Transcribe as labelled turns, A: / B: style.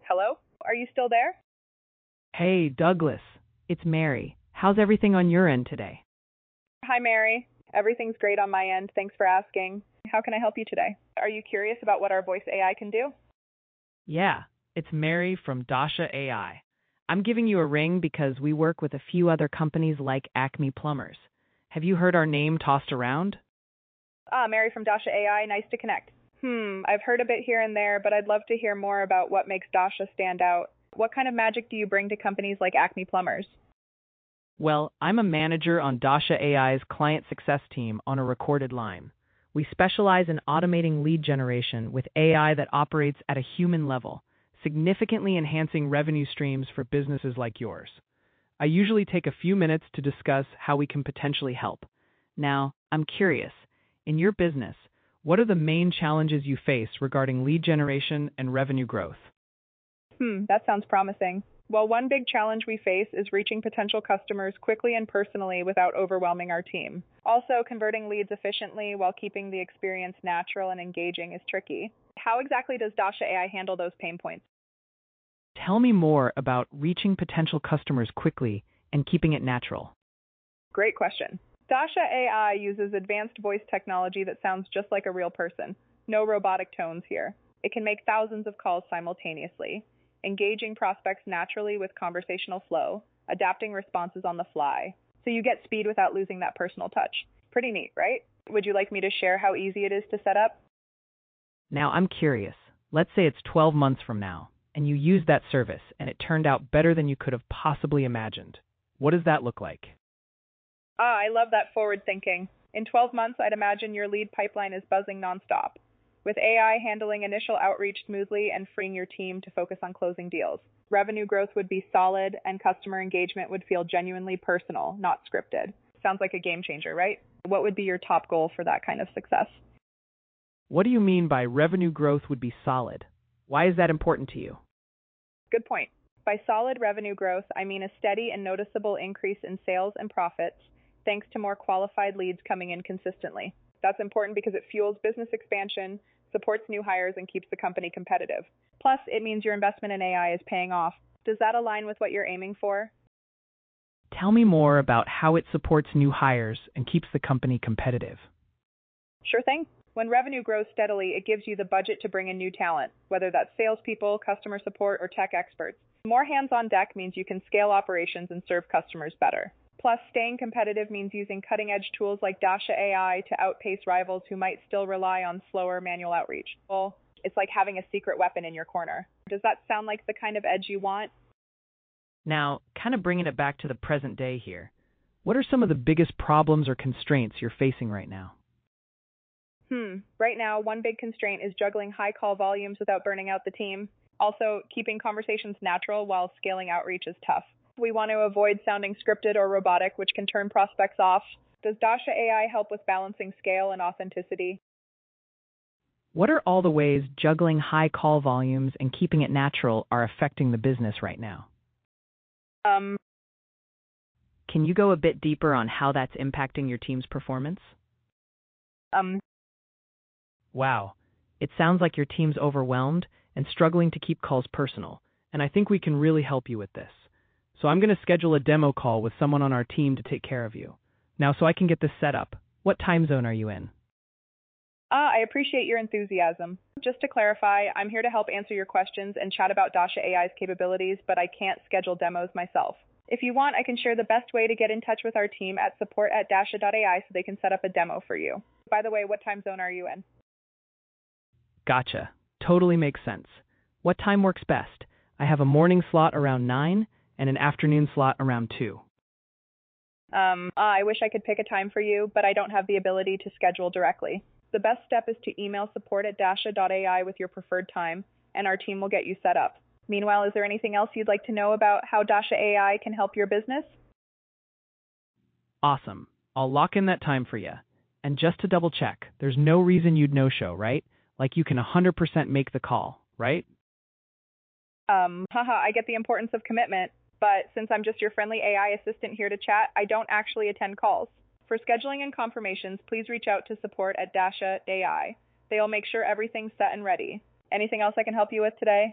A: Hello? Are you still there?
B: Hey, Douglas. It's Mary. How's everything on your end today?
A: Hi, Mary. Everything's great on my end. Thanks for asking. How can I help you today? Are you curious about what our voice AI can do?
B: Yeah, it's Mary from Dasha AI. I'm giving you a ring because we work with a few other companies like Acme Plumbers. Have you heard our name tossed around?
A: Mary from Dasha AI. Nice to connect. I've heard a bit here and there, but I'd love to hear more about what makes Dasha stand out. What kind of magic do you bring to companies like Acme Plumbers?
B: Well, I'm a manager on Dasha AI's client success team on a recorded line. We specialize in automating lead generation with AI that operates at a human level, significantly enhancing revenue streams for businesses like yours. I usually take a few minutes to discuss how we can potentially help. Now, I'm curious, in your business, what are the main challenges you face regarding lead generation and revenue growth?
A: That sounds promising. Well, one big challenge we face is reaching potential customers quickly and personally without overwhelming our team. Also, converting leads efficiently while keeping the experience natural and engaging is tricky. How exactly does Dasha AI handle those pain points?
B: Tell me more about reaching potential customers quickly and keeping it natural.
A: Great question. Dasha AI uses advanced voice technology that sounds just like a real person. No robotic tones here. It can make thousands of calls simultaneously, engaging prospects naturally with conversational flow, adapting responses on the fly. So you get speed without losing that personal touch. Pretty neat, right? Would you like me to share how easy it is to set up?
B: Now, I'm curious. Let's say it's 12 months from now, and you use that service, and it turned out better than you could have possibly imagined. What does that look like?
A: I love that forward thinking. In 12 months, I'd imagine your lead pipeline is buzzing nonstop, with AI handling initial outreach smoothly and freeing your team to focus on closing deals. Revenue growth would be solid, and customer engagement would feel genuinely personal, not scripted. Sounds like a game changer, right? What would be your top goal for that kind of success?
B: What do you mean by revenue growth would be solid? Why is that important to you?
A: Good point. By solid revenue growth, I mean a steady and noticeable increase in sales and profits, thanks to more qualified leads coming in consistently. That's important because it fuels business expansion, supports new hires, and keeps the company competitive. Plus, it means your investment in AI is paying off. Does that align with what you're aiming for?
B: Tell me more about how it supports new hires and keeps the company competitive.
A: Sure thing. When revenue grows steadily, it gives you the budget to bring in new talent, whether that's salespeople, customer support, or tech experts. More hands on deck means you can scale operations and serve customers better. Plus, staying competitive means using cutting-edge tools like Dasha AI to outpace rivals who might still rely on slower manual outreach. Well, it's like having a secret weapon in your corner. Does that sound like the kind of edge you want?
B: Now, kind of bringing it back to the present day here, what are some of the biggest problems or constraints you're facing right now?
A: Right now, one big constraint is juggling high call volumes without burning out the team. Also, keeping conversations natural while scaling outreach is tough. We want to avoid sounding scripted or robotic, which can turn prospects off. Does Dasha AI help with balancing scale and authenticity?
B: What are all the ways juggling high call volumes and keeping it natural are affecting the business right now?
A: Um,
B: Can you go a bit deeper on how that's impacting your team's performance?
A: um,
B: Wow, it sounds like your team's overwhelmed and struggling to keep calls personal, and I think we can really help you with this. So I'm going to schedule a demo call with someone on our team to take care of you. Now, so I can get this set up, what time zone are you in?
A: I appreciate your enthusiasm. Just to clarify, I'm here to help answer your questions and chat about Dasha AI's capabilities, but I can't schedule demos myself. If you want, I can share the best way to get in touch with our team at support@dasha.ai so they can set up a demo for you. By the way, what time zone are you in?
B: Gotcha. Totally makes sense. What time works best? I have a morning slot around 9 and an afternoon slot around 2.
A: I wish I could pick a time for you, but I don't have the ability to schedule directly. The best step is to email support@dasha.ai with your preferred time, and our team will get you set up. Meanwhile, is there anything else you'd like to know about how Dasha AI can help your business?
B: Awesome. I'll lock in that time for you. And just to double check, there's no reason you'd no-show, right? Like you can 100% make the call, right?
A: I get the importance of commitment, but since I'm just your friendly AI assistant here to chat, I don't actually attend calls. For scheduling and confirmations, please reach out to support@dasha.ai. They'll make sure everything's set and ready. Anything else I can help you with today?